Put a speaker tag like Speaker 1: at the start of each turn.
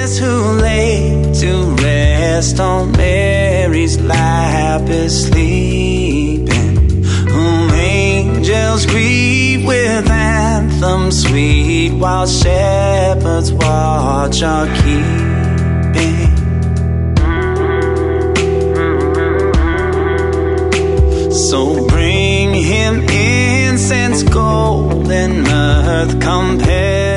Speaker 1: angels who lay to rest on Mary's lap is sleeping, whom angels greet with anthems sweet, while shepherds watch are keeping. So bring him incense, gold and earth compare